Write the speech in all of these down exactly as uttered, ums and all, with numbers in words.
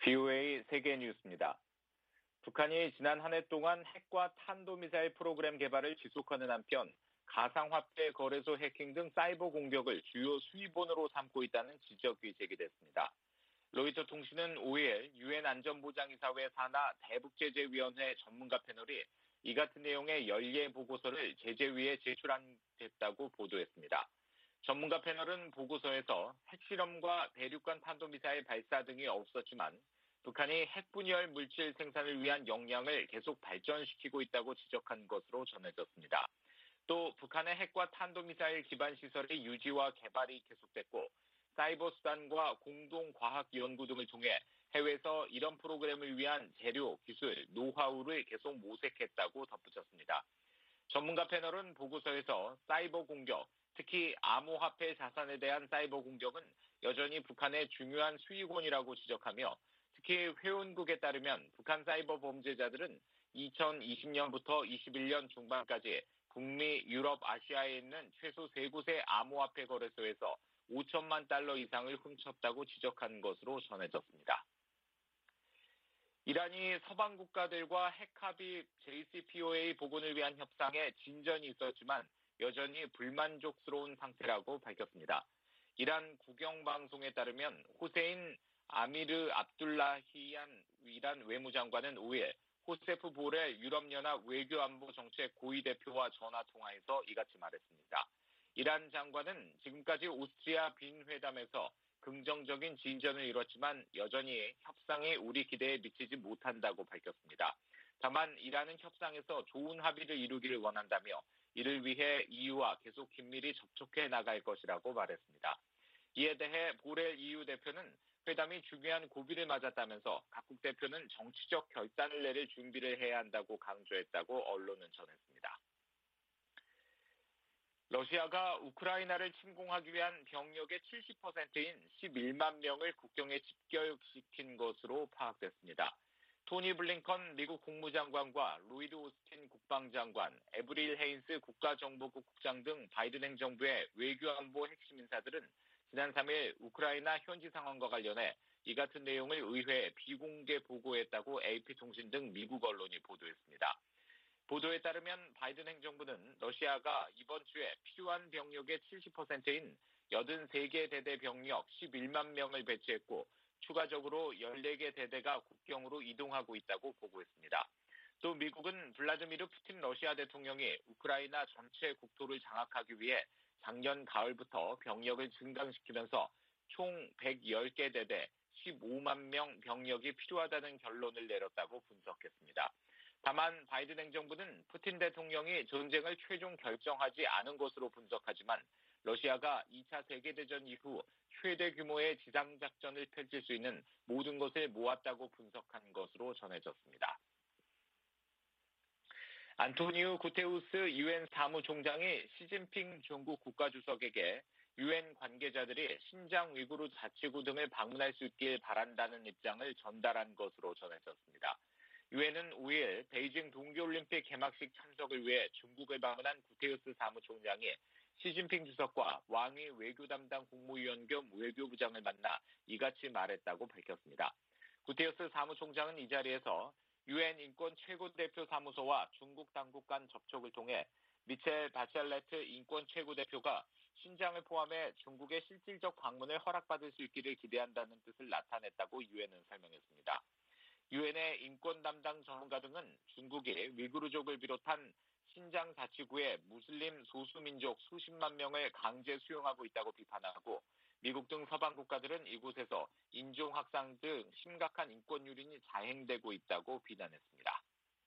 브이오에이 세계 뉴스입니다. 북한이 지난 한 해 동안 핵과 탄도미사일 프로그램 개발을 지속하는 한편 가상화폐 거래소 해킹 등 사이버 공격을 주요 수입원으로 삼고 있다는 지적이 제기됐습니다. 로이터 통신은 오일 유엔 안전보장이사회 산하 대북제재위원회 전문가 패널이 이 같은 내용의 연례 보고서를 제재위에 제출했다고 보도했습니다. 전문가 패널은 보고서에서 핵실험과 대륙간 탄도미사일 발사 등이 없었지만 북한이 핵분열 물질 생산을 위한 역량을 계속 발전시키고 있다고 지적한 것으로 전해졌습니다. 또 북한의 핵과 탄도미사일 기반 시설의 유지와 개발이 계속됐고 사이버 수단과 공동 과학 연구 등을 통해 해외에서 이런 프로그램을 위한 재료, 기술, 노하우를 계속 모색했다고 덧붙였습니다. 전문가 패널은 보고서에서 사이버 공격, 특히 암호화폐 자산에 대한 사이버 공격은 여전히 북한의 중요한 수익원이라고 지적하며 특히 회원국에 따르면 북한 사이버 범죄자들은 이천이십 년부터 이십일 년 중반까지 북미, 유럽, 아시아에 있는 최소 세 곳의 암호화폐 거래소에서 오천만 달러 이상을 훔쳤다고 지적한 것으로 전해졌습니다. 이란이 서방 국가들과 핵합의 제이씨피오에이 복원을 위한 협상에 진전이 있었지만 여전히 불만족스러운 상태라고 밝혔습니다. 이란 국영방송에 따르면 호세인 아미르 압둘라히안 이란 외무장관은 오일 호세프 보렐 유럽연합 외교안보정책 고위대표와 전화통화에서 이같이 말했습니다. 이란 장관은 지금까지 오스트리아 빈 회담에서 긍정적인 진전을 이뤘지만 여전히 협상이 우리 기대에 미치지 못한다고 밝혔습니다. 다만 이란은 협상에서 좋은 합의를 이루기를 원한다며 이를 위해 이유와 계속 긴밀히 접촉해 나갈 것이라고 말했습니다. 이에 대해 보렐 이유 대표는 회담이 중요한 고비를 맞았다면서 각국 대표는 정치적 결단을 내릴 준비를 해야 한다고 강조했다고 언론은 전했습니다. 러시아가 우크라이나를 침공하기 위한 병력의 칠십 퍼센트인 십일만 명을 국경에 집결시킨 것으로 파악됐습니다. 토니 블링컨 미국 국무장관과 로이드 오스틴 국방장관, 에브릴 헤인스 국가정보국 국장 등 바이든 행정부의 외교안보 핵심 인사들은 지난 삼일 우크라이나 현지 상황과 관련해 이 같은 내용을 의회에 비공개 보고했다고 에이피통신 등 미국 언론이 보도했습니다. 보도에 따르면 바이든 행정부는 러시아가 이번 주에 필요한 병력의 칠십 퍼센트인 팔십삼 개 대대 병력 십일만 명을 배치했고 추가적으로 열네 개 대대가 국경으로 이동하고 있다고 보고했습니다. 또 미국은 블라디미르 푸틴 러시아 대통령이 우크라이나 전체 국토를 장악하기 위해 작년 가을부터 병력을 증강시키면서 총 백십 개 대대 십오만 명 병력이 필요하다는 결론을 내렸다고 분석했습니다. 다만 바이든 행정부는 푸틴 대통령이 전쟁을 최종 결정하지 않은 것으로 분석하지만 러시아가 이 차 세계대전 이후 최대 규모의 지상작전을 펼칠 수 있는 모든 것을 모았다고 분석한 것으로 전해졌습니다. 안토니우 구테우스 유엔 사무총장이 시진핑 중국 국가주석에게 유엔 관계자들이 신장 위구르 자치구 등을 방문할 수 있길 바란다는 입장을 전달한 것으로 전해졌습니다. 유엔은 오일 베이징 동계올림픽 개막식 참석을 위해 중국을 방문한 구테우스 사무총장이 시진핑 주석과 왕이 외교 담당 국무위원 겸 외교부장을 만나 이같이 말했다고 밝혔습니다. 구테우스 사무총장은 이 자리에서 유엔 인권 최고대표 사무소와 중국 당국 간 접촉을 통해 미첼 바첼레트 인권 최고대표가 신장을 포함해 중국의 실질적 방문을 허락받을 수 있기를 기대한다는 뜻을 나타냈다고 유엔은 설명했습니다. 유엔의 인권 담당 전문가 등은 중국이 위구르족을 비롯한 신장 자치구의 무슬림 소수민족 수십만 명을 강제 수용하고 있다고 비판하고 미국 등 서방 국가들은 이곳에서 인종학살 등 심각한 인권 유린이 자행되고 있다고 비난했습니다.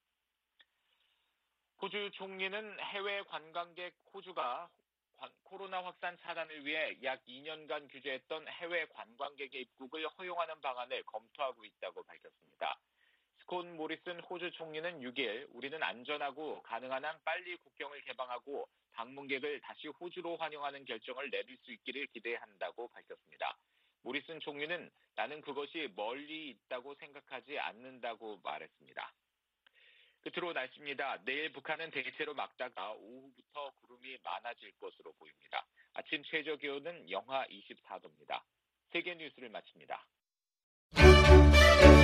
호주 총리는 해외 관광객 호주가 코로나 확산 차단을 위해 약 이 년간 규제했던 해외 관광객의 입국을 허용하는 방안을 검토하고 있다고 밝혔습니다. 스콧 모리슨 호주 총리는 육일 우리는 안전하고 가능한 한 빨리 국경을 개방하고 방문객을 다시 호주로 환영하는 결정을 내릴 수 있기를 기대한다고 밝혔습니다. 모리슨 총리는 나는 그것이 멀리 있다고 생각하지 않는다고 말했습니다. 끝으로 날씨입니다. 내일 북한은 대체로 맑다가 오후부터 구름이 많아질 것으로 보입니다. 아침 최저 기온은 영하 이십사 도입니다. 세계 뉴스를 마칩니다.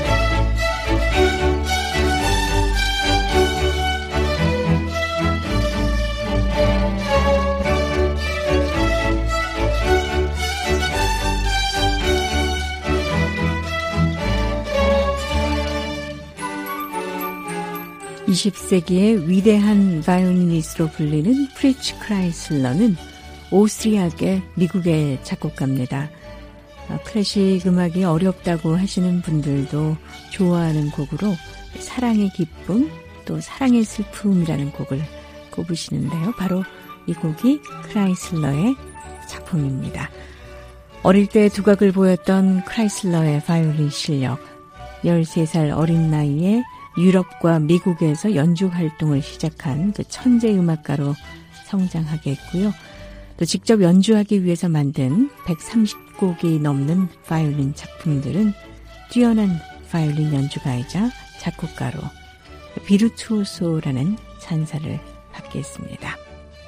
이십 세기의 위대한 바이올리니스트로 불리는 프리츠 크라이슬러는 오스트리아계 미국의 작곡가입니다. 클래식 음악이 어렵다고 하시는 분들도 좋아하는 곡으로 사랑의 기쁨 또 사랑의 슬픔이라는 곡을 꼽으시는데요. 바로 이 곡이 크라이슬러의 작품입니다. 어릴 때 두각을 보였던 크라이슬러의 바이올린 실력, 열세 살 어린 나이에 유럽과 미국에서 연주 활동을 시작한 그 천재 음악가로 성장하게 했고요. 또 직접 연주하기 위해서 만든 백삼십 곡이 넘는 바이올린 작품들은 뛰어난 바이올린 연주가이자 작곡가로 비르투오소라는 찬사를 받게 했습니다.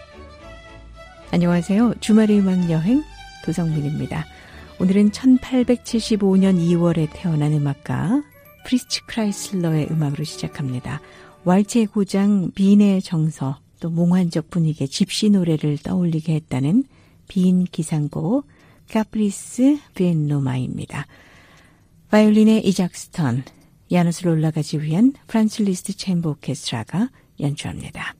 안녕하세요. 주말의 음악여행 도성민입니다. 오늘은 천팔백칠십오 년 이월에 태어난 음악가 프리츠 크라이슬러의 음악으로 시작합니다. 왈츠의 고장 빈의 정서, 또 몽환적 분위기의 집시 노래를 떠올리게 했다는 빈 기상곡 카프리스 비엔노마입니다. 바이올린의 이작스턴, 야누스를 올라가지 위한 프란츠 리스트 챔버 오케스트라가 연주합니다.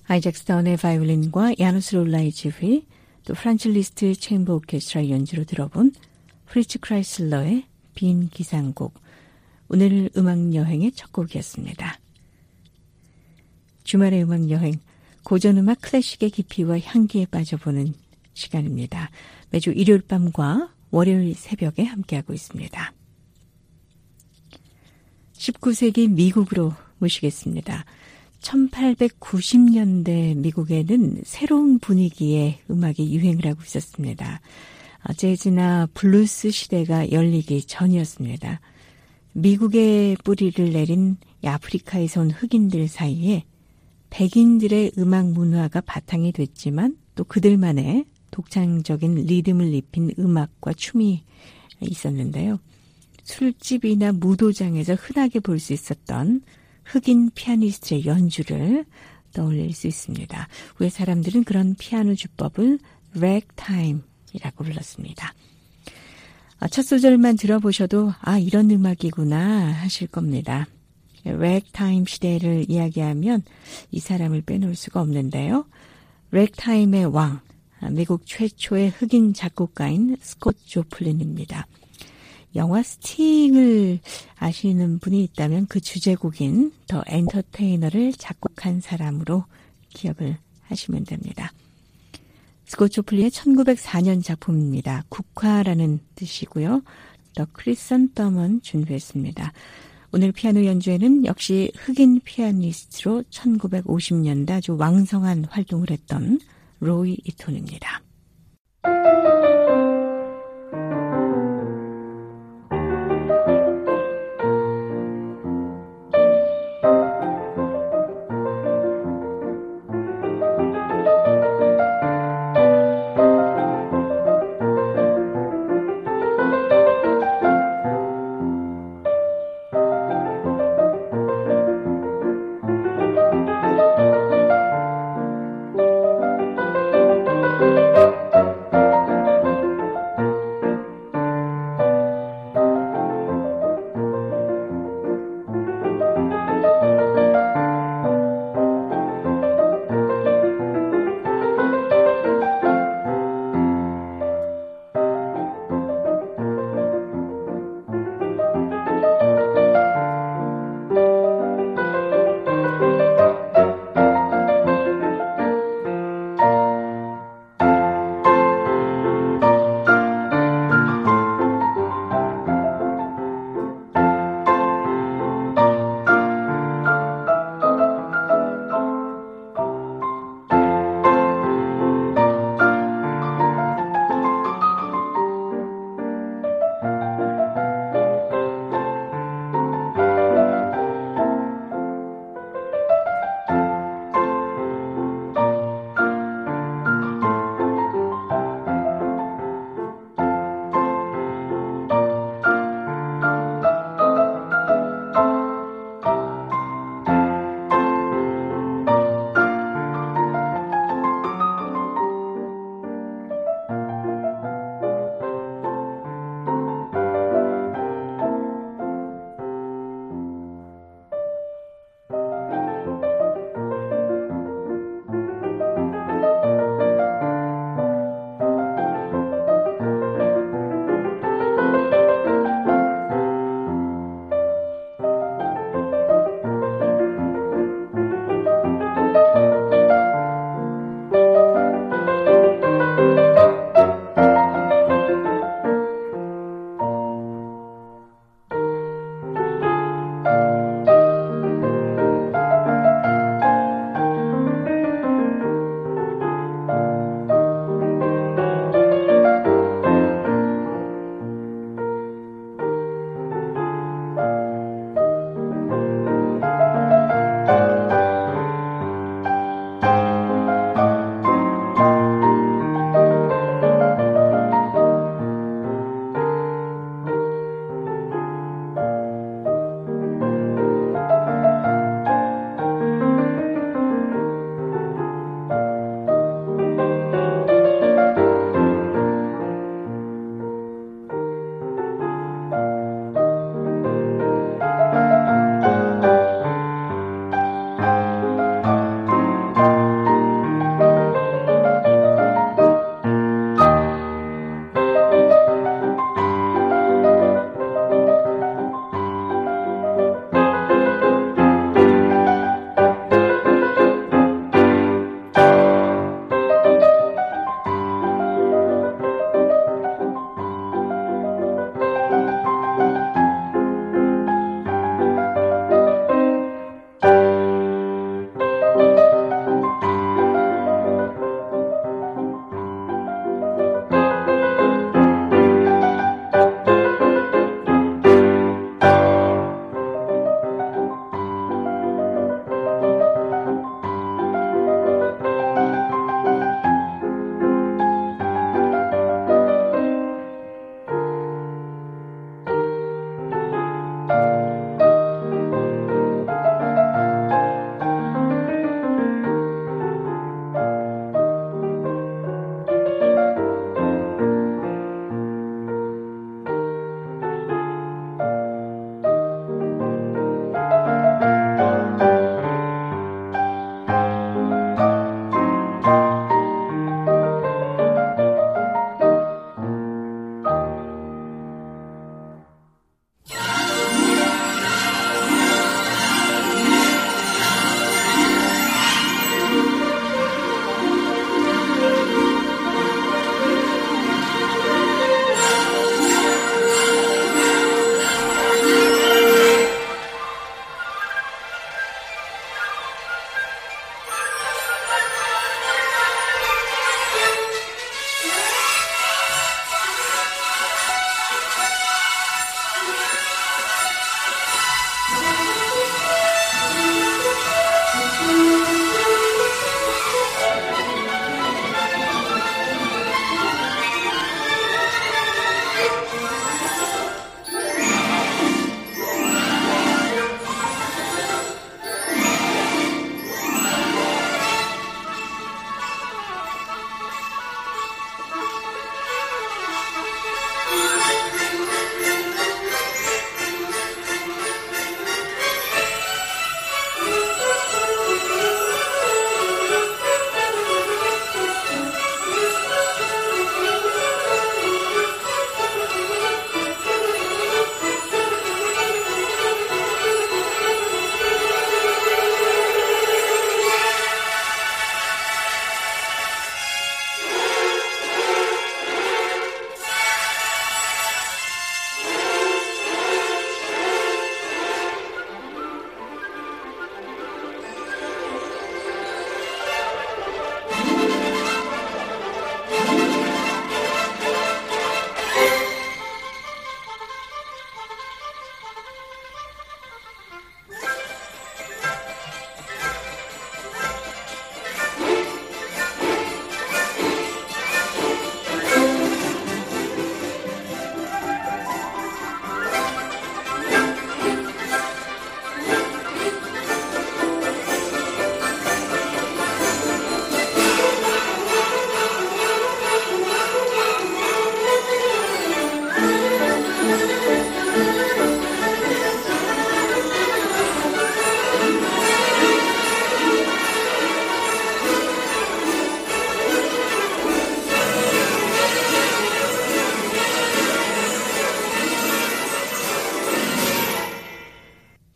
아이작 스턴의 바이올린과 야누스 롤라의 지휘, 또 프란츠 리스트 체인버 오케스트라 연주로 들어본 프리츠 크라이슬러의 빈 기상곡, 오늘 음악여행의 첫 곡이었습니다. 주말의 음악여행, 고전음악 클래식의 깊이와 향기에 빠져보는 시간입니다. 매주 일요일 밤과 월요일 새벽에 함께하고 있습니다. 십구 세기 미국으로 모시겠습니다. 천팔백구십 년대 미국에는 새로운 분위기의 음악이 유행을 하고 있었습니다. 재즈나 블루스 시대가 열리기 전이었습니다. 미국의 뿌리를 내린 아프리카에서 온 흑인들 사이에 백인들의 음악 문화가 바탕이 됐지만 또 그들만의 독창적인 리듬을 입힌 음악과 춤이 있었는데요. 술집이나 무도장에서 흔하게 볼 수 있었던 흑인 피아니스트의 연주를 떠올릴 수 있습니다. 왜 사람들은 그런 피아노 주법을 렉타임이라고 불렀습니다. 첫 소절만 들어보셔도 아, 이런 음악이구나 하실 겁니다. 렉타임 시대를 이야기하면 이 사람을 빼놓을 수가 없는데요. 렉타임의 왕, 미국 최초의 흑인 작곡가인 스콧 조플린입니다. 영화 스팅을 아시는 분이 있다면 그 주제곡인 더 엔터테이너를 작곡한 사람으로 기억을 하시면 됩니다. 스콧 조플린의 천구백사 년 작품입니다. 국화라는 뜻이고요. 더 크리선덤은 준비했습니다. 오늘 피아노 연주에는 역시 흑인 피아니스트로 천구백오십 년대 아주 왕성한 활동을 했던 로이 이톤입니다.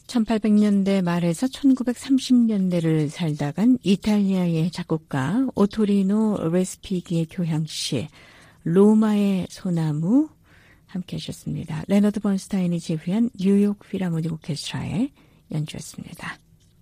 천팔백 년대 말에서 천구백삼십 년대를 살다간 이탈리아의 작곡가 오토리노 레스피기의 교향시 로마의 소나무 함께 하셨습니다. 레너드 번스타인이 제휘한 뉴욕 필하모닉 오케스트라의 연주였습니다.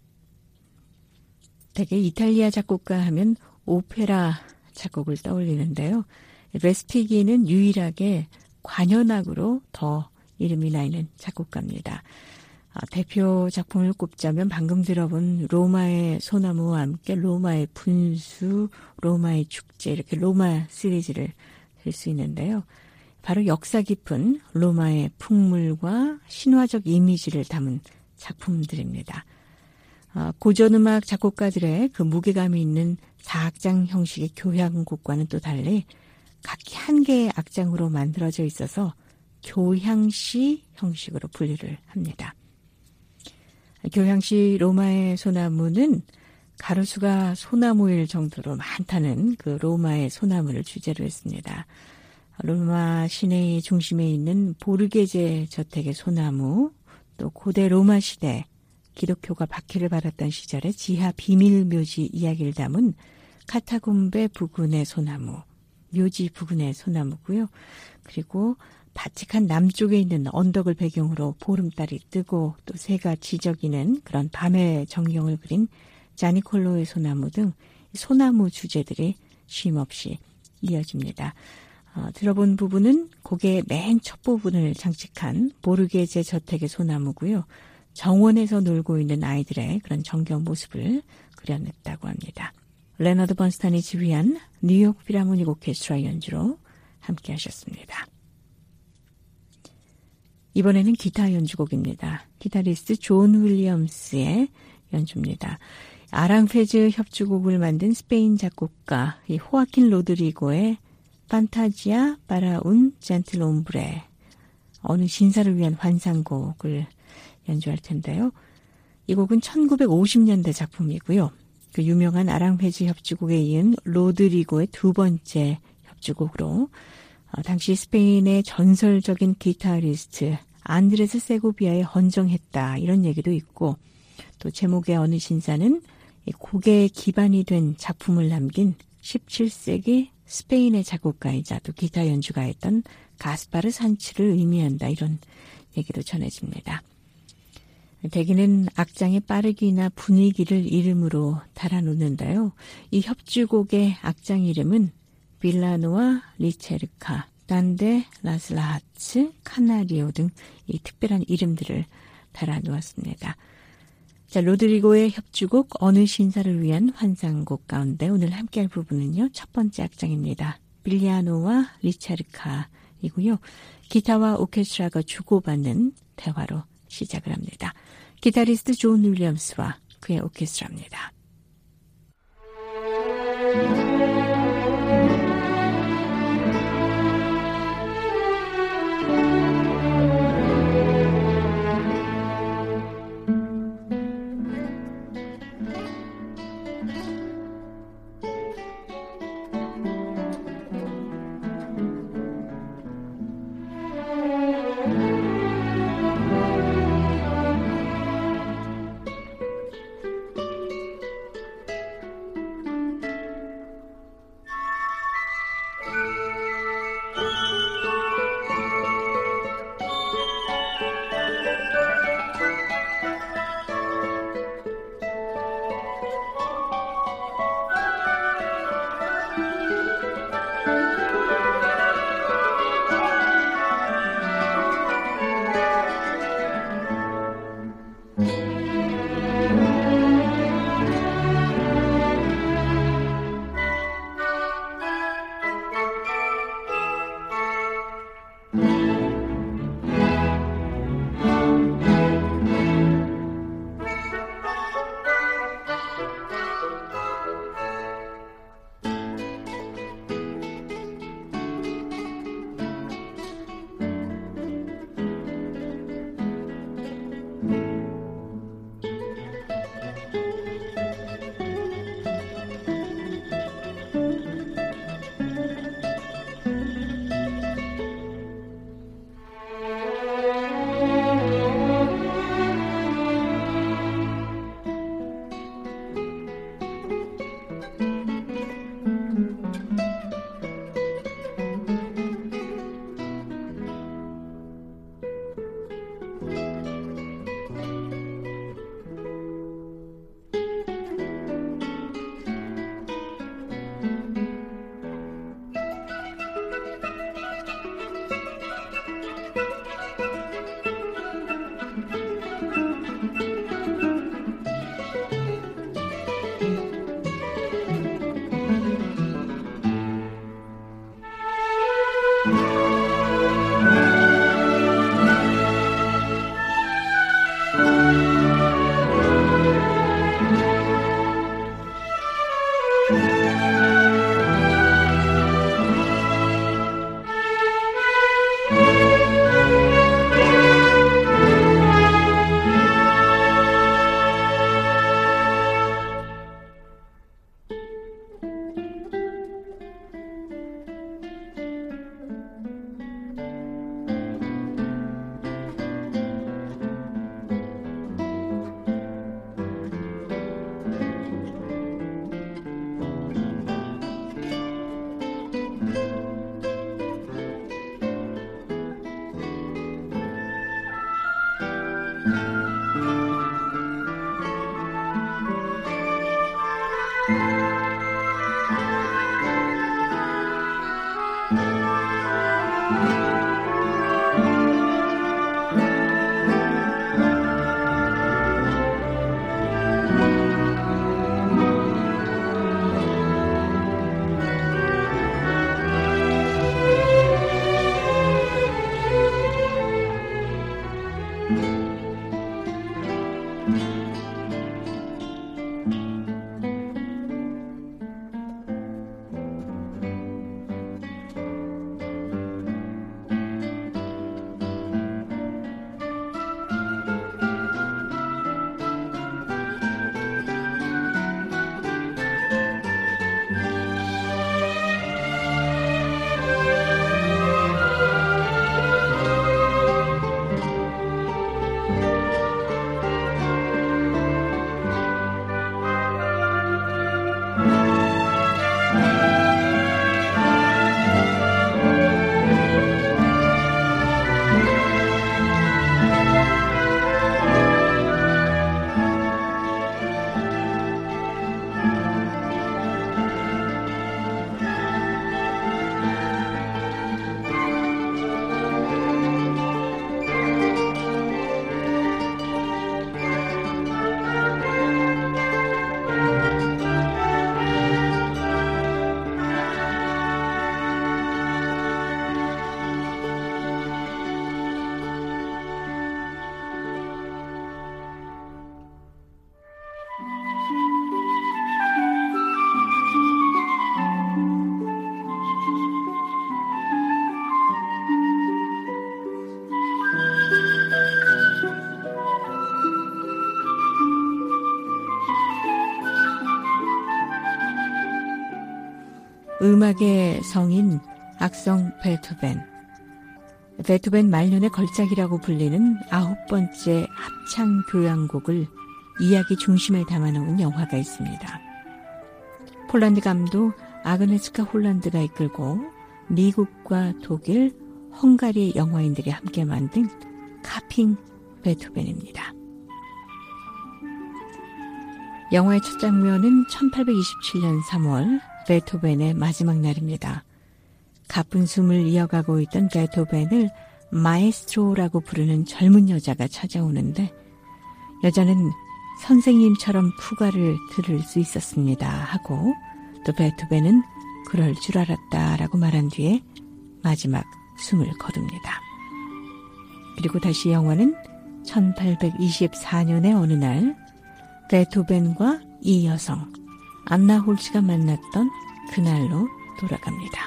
대개 이탈리아 작곡가 하면 오페라 작곡을 떠올리는데요. 레스피기는 유일하게 관현악으로 더 이름이 나 있는 작곡가입니다. 대표 작품을 꼽자면 방금 들어본 로마의 소나무와 함께 로마의 분수, 로마의 축제 이렇게 로마 시리즈를 들 수 있는데요. 바로 역사 깊은 로마의 풍물과 신화적 이미지를 담은 작품들입니다. 고전음악 작곡가들의 그 무게감이 있는 사악장 형식의 교향곡과는 또 달리 각기 한 개의 악장으로 만들어져 있어서 교향시 형식으로 분류를 합니다. 교향시 로마의 소나무는 가로수가 소나무일 정도로 많다는 그 로마의 소나무를 주제로 했습니다. 로마 시내의 중심에 있는 보르게제 저택의 소나무, 또 고대 로마 시대 기독교가 박해를 받았던 시절의 지하 비밀 묘지 이야기를 담은 카타콤베 부근의 소나무, 묘지 부근의 소나무고요. 그리고 바칙한 남쪽에 있는 언덕을 배경으로 보름달이 뜨고 또 새가 지저귀는 그런 밤의 정경을 그린 자니콜로의 소나무 등 소나무 주제들이 쉼없이 이어집니다. 어, 들어본 부분은 곡의 맨 첫 부분을 장식한 보르게제 저택의 소나무고요. 정원에서 놀고 있는 아이들의 그런 정겨운 모습을 그려냈다고 합니다. 레너드 번스타인이 지휘한 뉴욕 필하모닉 오케스트라 연주로 함께 하셨습니다. 이번에는 기타 연주곡입니다. 기타리스트 존 윌리엄스의 연주입니다. 아랑페즈 협주곡을 만든 스페인 작곡가 이 호아킨 로드리고의 판타지아 파라 운 젠틀 옴브레, 어느 신사를 위한 환상곡을 연주할 텐데요. 이 곡은 천구백오십 년대 작품이고요. 그 유명한 아랑페즈 협주곡에 이은 로드리고의 두 번째 협주곡으로 어, 당시 스페인의 전설적인 기타리스트 안드레스 세고비아에 헌정했다, 이런 얘기도 있고, 또 제목의 어느 신사는 곡의 기반이 된 작품을 남긴 십칠 세기 스페인의 작곡가이자 또 기타 연주가였던 가스파르 산치를 의미한다, 이런 얘기도 전해집니다. 대개는 악장의 빠르기나 분위기를 이름으로 달아놓는데요. 이 협주곡의 악장 이름은 빌라노와 리체르카, 단데, 라슬라하츠, 카나리오 등 이 특별한 이름들을 달아놓았습니다. 자, 로드리고의 협주곡 어느 신사를 위한 환상곡 가운데 오늘 함께할 부분은요. 첫 번째 악장입니다. 빌리아노와 리체르카이고요. 기타와 오케스트라가 주고받는 대화로 시작을 합니다. 기타리스트 존 윌리엄스와 그의 오케스트라입니다. 음악의 성인 악성 베토벤. 베토벤 말년의 걸작이라고 불리는 아홉 번째 합창 교향곡을 이야기 중심에 담아놓은 영화가 있습니다. 폴란드 감독 아그네스카 홀란드가 이끌고 미국과 독일, 헝가리 영화인들이 함께 만든 카핑 베토벤입니다. 영화의 첫 장면은 천팔백이십칠 년 삼월 베토벤의 마지막 날입니다. 가쁜 숨을 이어가고 있던 베토벤을 마에스트로라고 부르는 젊은 여자가 찾아오는데 여자는 선생님처럼 푸가를 들을 수 있었습니다 하고 또 베토벤은 그럴 줄 알았다라고 말한 뒤에 마지막 숨을 거둡니다. 그리고 다시 영화는 천팔백이십사 년의 어느 날 베토벤과 이 여성 안나 홀츠가 만났던 그날로 돌아갑니다.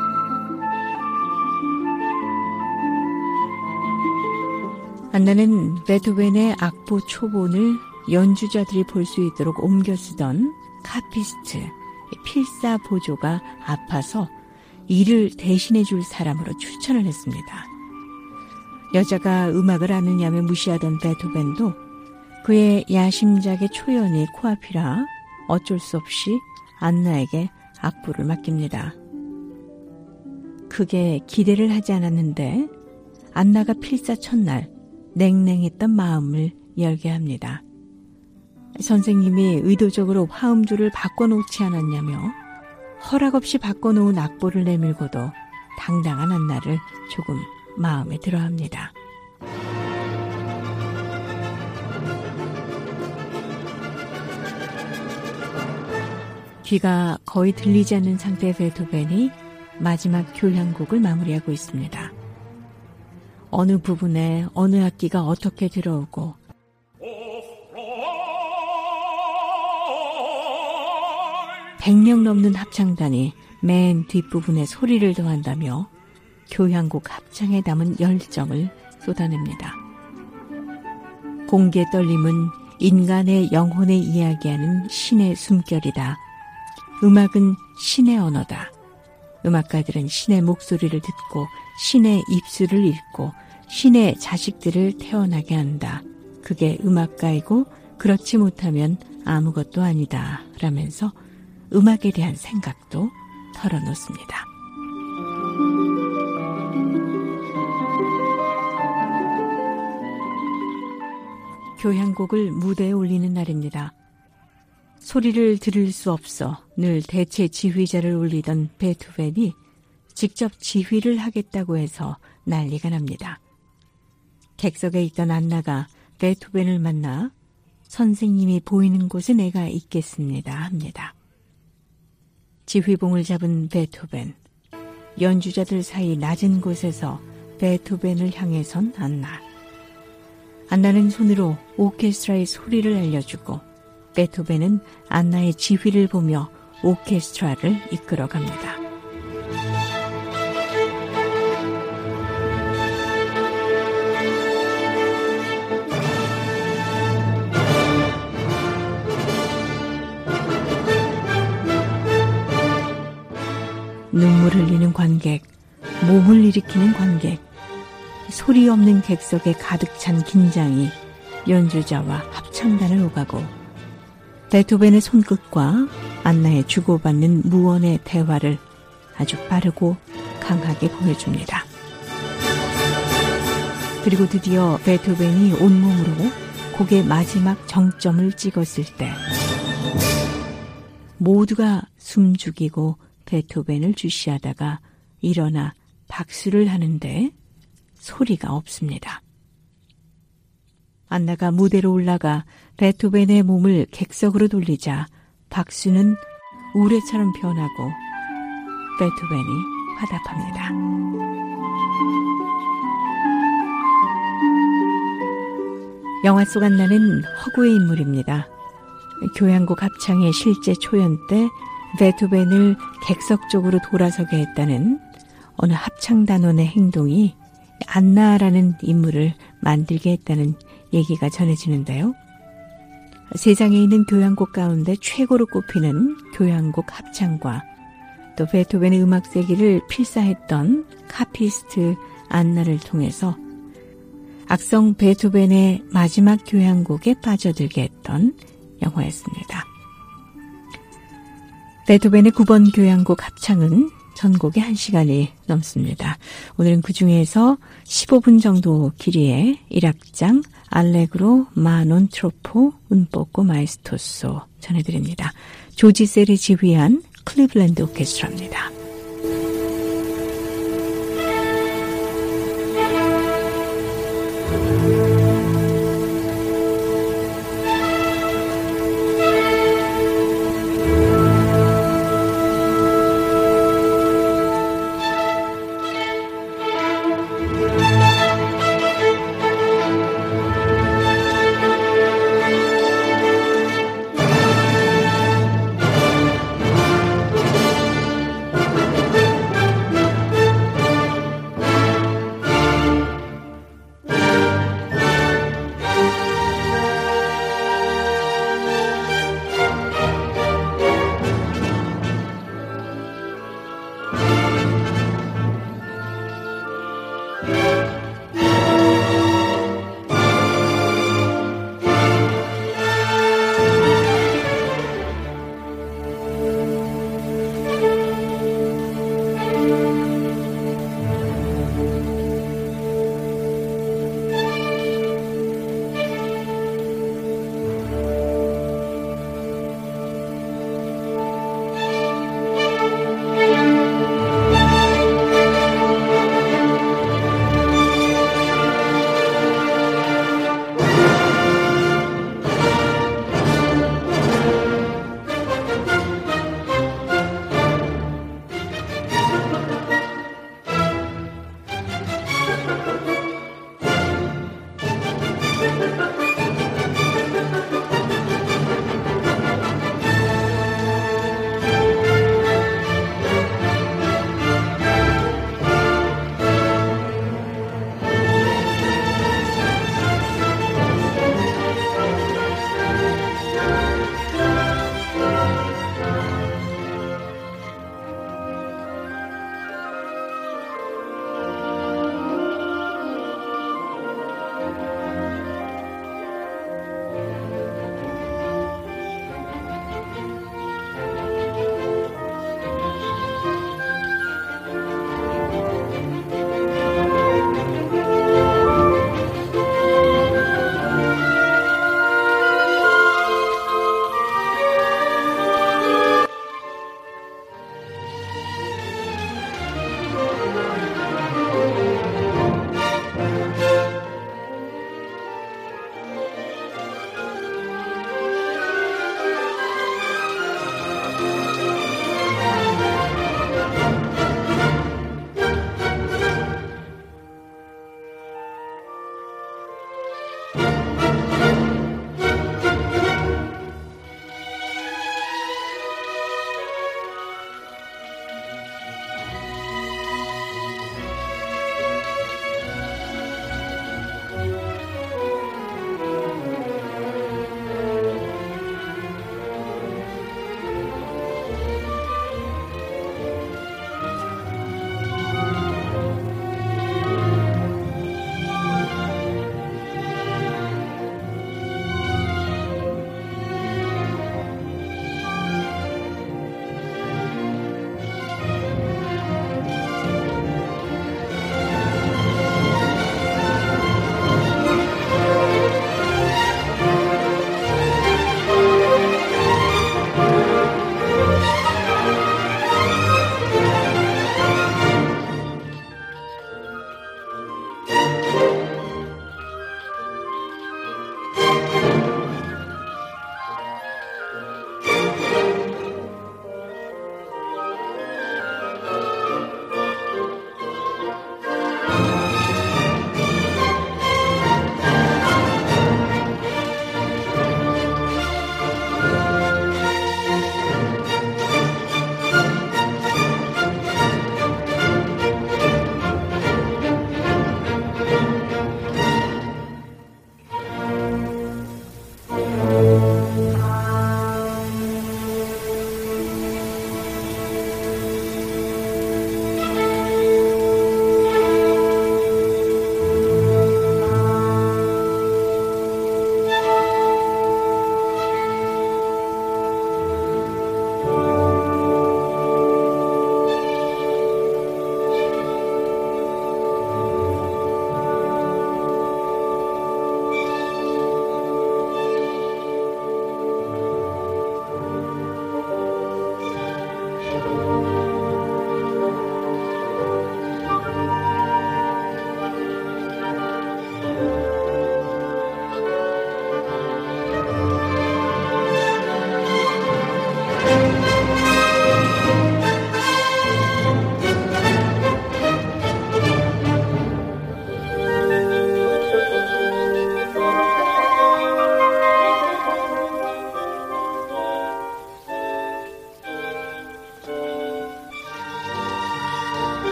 안나는 베토벤의 악보 초본을 연주자들이 볼 수 있도록 옮겨 쓰던 카피스트, 필사 보조가 아파서 이를 대신해 줄 사람으로 추천을 했습니다. 여자가 음악을 아느냐며 무시하던 베토벤도 그의 야심작의 초연이 코앞이라 어쩔 수 없이 안나에게 악보를 맡깁니다. 크게 기대를 하지 않았는데 안나가 필사 첫날 냉랭했던 마음을 열게 합니다. 선생님이 의도적으로 화음줄을 바꿔놓지 않았냐며 허락 없이 바꿔놓은 악보를 내밀고도 당당한 안나를 조금 마음에 들어합니다. 귀가 거의 들리지 않는 상태의 베토벤이 마지막 교향곡을 마무리하고 있습니다. 어느 부분에 어느 악기가 어떻게 들어오고 백 명 넘는 합창단이 맨 뒷부분에 소리를 더한다며 교향곡 합창에 담은 열정을 쏟아냅니다. 공기의 떨림은 인간의 영혼을 이야기하는 신의 숨결이다. 음악은 신의 언어다. 음악가들은 신의 목소리를 듣고 신의 입술을 읽고 신의 자식들을 태어나게 한다. 그게 음악가이고 그렇지 못하면 아무것도 아니다. 라면서 음악에 대한 생각도 털어놓습니다. 교향곡을 무대에 올리는 날입니다. 소리를 들을 수 없어 늘 대체 지휘자를 올리던 베토벤이 직접 지휘를 하겠다고 해서 난리가 납니다. 객석에 있던 안나가 베토벤을 만나 선생님이 보이는 곳에 내가 있겠습니다 합니다. 지휘봉을 잡은 베토벤, 연주자들 사이 낮은 곳에서 베토벤을 향해 선 안나. 안나는 손으로 오케스트라의 소리를 알려주고 베토벤은 안나의 지휘를 보며 오케스트라를 이끌어갑니다. 눈물 흘리는 관객, 몸을 일으키는 관객, 소리 없는 객석에 가득 찬 긴장이 연주자와 합창단을 오가고 베토벤의 손끝과 안나의 주고받는 무언의 대화를 아주 빠르고 강하게 보여줍니다. 그리고 드디어 베토벤이 온몸으로 곡의 마지막 정점을 찍었을 때 모두가 숨죽이고 베토벤을 주시하다가 일어나 박수를 하는데 소리가 없습니다. 안나가 무대로 올라가 베토벤의 몸을 객석으로 돌리자 박수는 우레처럼 변하고 베토벤이 화답합니다. 영화 속 안나는 허구의 인물입니다. 교향곡 합창의 실제 초연 때 베토벤을 객석 쪽으로 돌아서게 했다는 어느 합창단원의 행동이 안나라는 인물을 만들게 했다는 얘기가 전해지는데요. 세상에 있는 교향곡 가운데 최고로 꼽히는 교향곡 합창과 또 베토벤의 음악 세계를 필사했던 카피스트 안나를 통해서 악성 베토벤의 마지막 교향곡에 빠져들게 했던 영화였습니다. 베토벤의 구 번 교향곡 합창은 전곡이 한 시간이 넘습니다. 오늘은 그 중에서 십오 분 정도 길이의 일 악장 알레그로 마 non troppo un poco maestoso 전해드립니다. 조지 셀이 지휘한 클리블랜드 오케스트라입니다.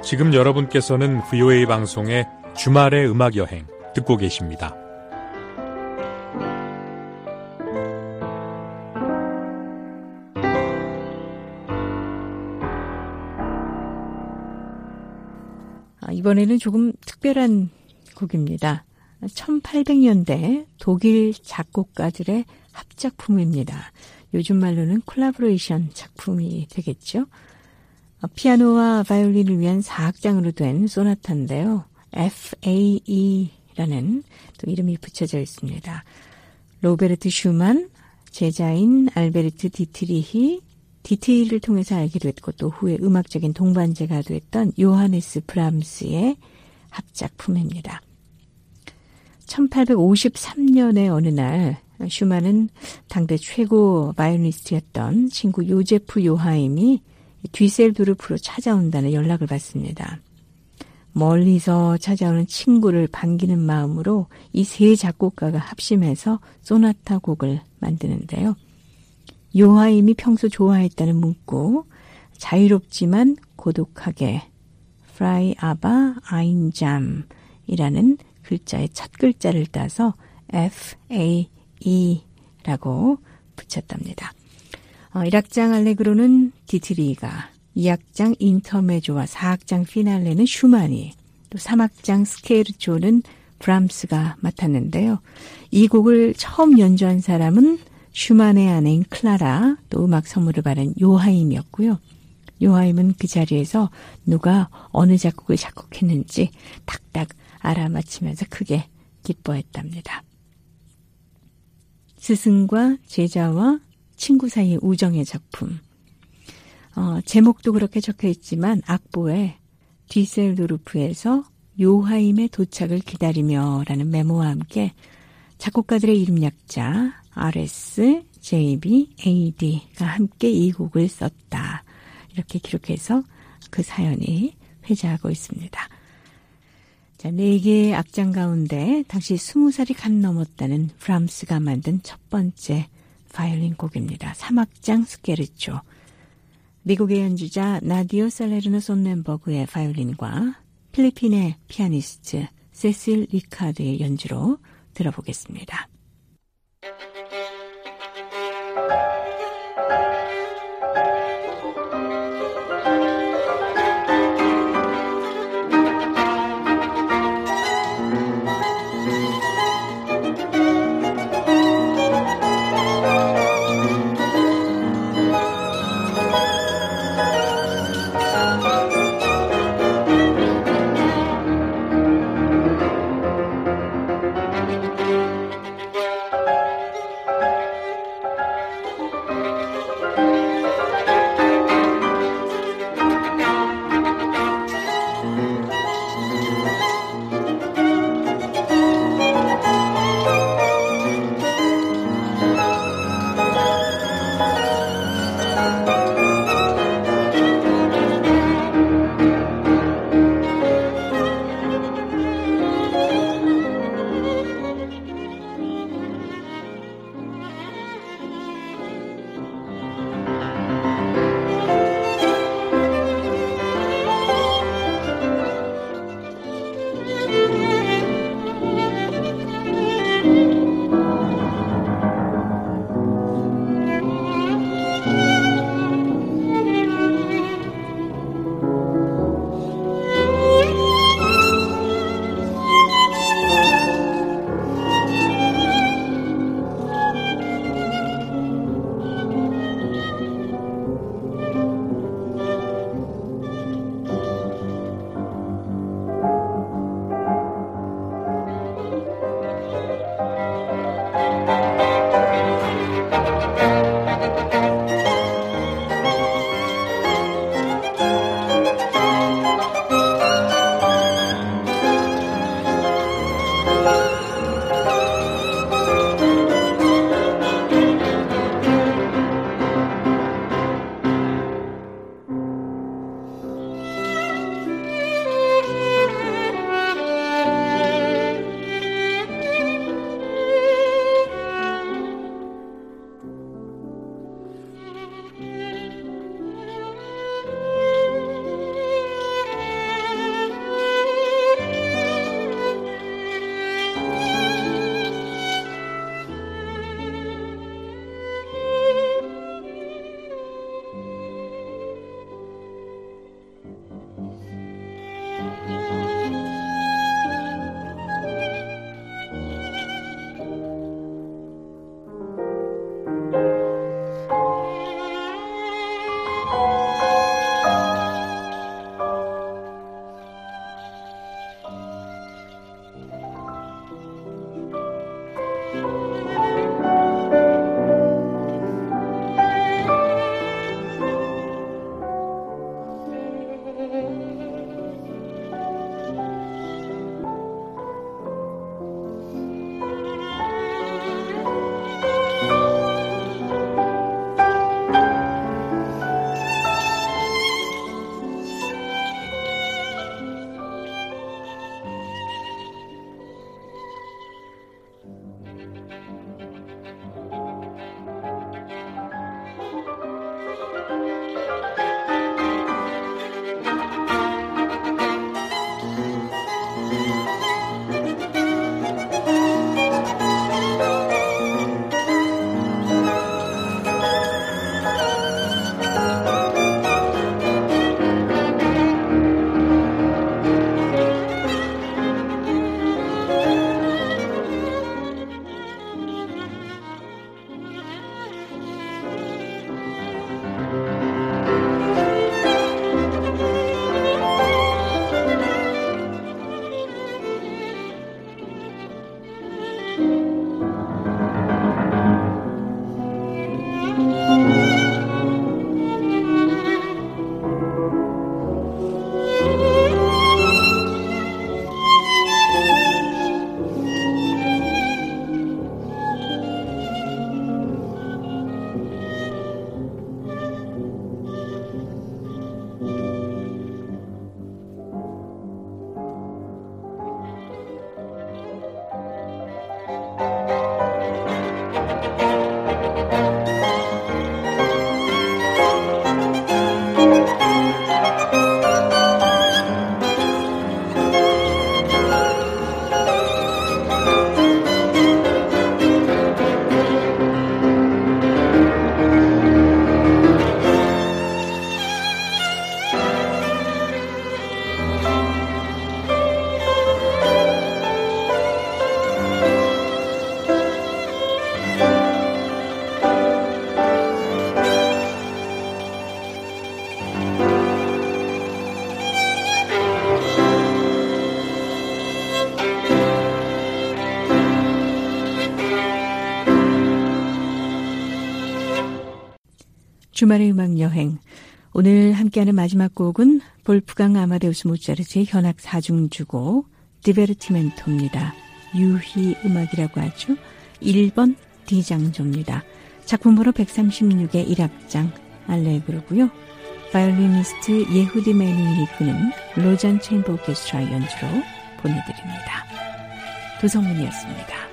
지금 여러분께서는 브이오에이 방송의 주말의 음악여행 듣고 계십니다. 이번에는 조금 특별한 곡입니다. 천팔백 년대 독일 작곡가들의 합작품입니다. 요즘 말로는 콜라보레이션 작품이 되겠죠. 피아노와 바이올린을 위한 사악장으로 된 소나타인데요. 에프에이이라는 또 이름이 붙여져 있습니다. 로베르트 슈만, 제자인 알베르트 디트리히, 디트리히를 통해서 알게 됐고 또 후에 음악적인 동반자가 됐던 요하네스 브람스의 합작품입니다. 천팔백오십삼 년의 어느 날 슈만은 당대 최고 바이올리니스트였던 친구 요제프 요하임이 뒤셀도르프로 찾아온다는 연락을 받습니다. 멀리서 찾아오는 친구를 반기는 마음으로 이 세 작곡가가 합심해서 소나타 곡을 만드는데요. 요하임이 평소 좋아했다는 문구, 자유롭지만 고독하게 Frei aber einsam 이라는 글자의 첫 글자를 따서 에프에이이라고 붙였답니다. 어, 일 악장 알레그로는 디트리히가, 이 악장 인터메조와 사 악장 피날레는 슈만이, 또 삼 악장 스케르초는 브람스가 맡았는데요. 이 곡을 처음 연주한 사람은 슈만의 아내인 클라라, 또 음악 선물을 받은 요하임이었고요. 요하임은 그 자리에서 누가 어느 작곡을 작곡했는지 딱딱 알아맞히면서 크게 기뻐했답니다. 스승과 제자와 친구 사이의 우정의 작품. 어, 제목도 그렇게 적혀 있지만 악보에 뒤셀도르프에서 요하임의 도착을 기다리며 라는 메모와 함께 작곡가들의 이름 약자 알에스, 제이비, 에이디가 함께 이 곡을 썼다. 이렇게 기록해서 그 사연이 회자하고 있습니다. 자, 네 개의 악장 가운데 당시 스무 살이 갓 넘었다는 브람스가 만든 첫 번째 바이올린 곡입니다. 삼 악장 스케르초. 미국의 연주자 나디오 살레르노 손넨버그의 바이올린과 필리핀의 피아니스트 세실 리카드의 연주로 들어보겠습니다. 주말의 음악 여행. 오늘 함께하는 마지막 곡은 볼프강 아마데우스 모차르트의 현악 사중주곡 디베르티멘토입니다. 유희 음악이라고 하죠. 일 번 D장조입니다. 작품 번호 백삼십육의 일 악장 알레그로고요. 바이올리니스트 예후디 메이닝이 이끄는 로잔 체인버 오케스트라 연주로 보내드립니다. 도성문이었습니다.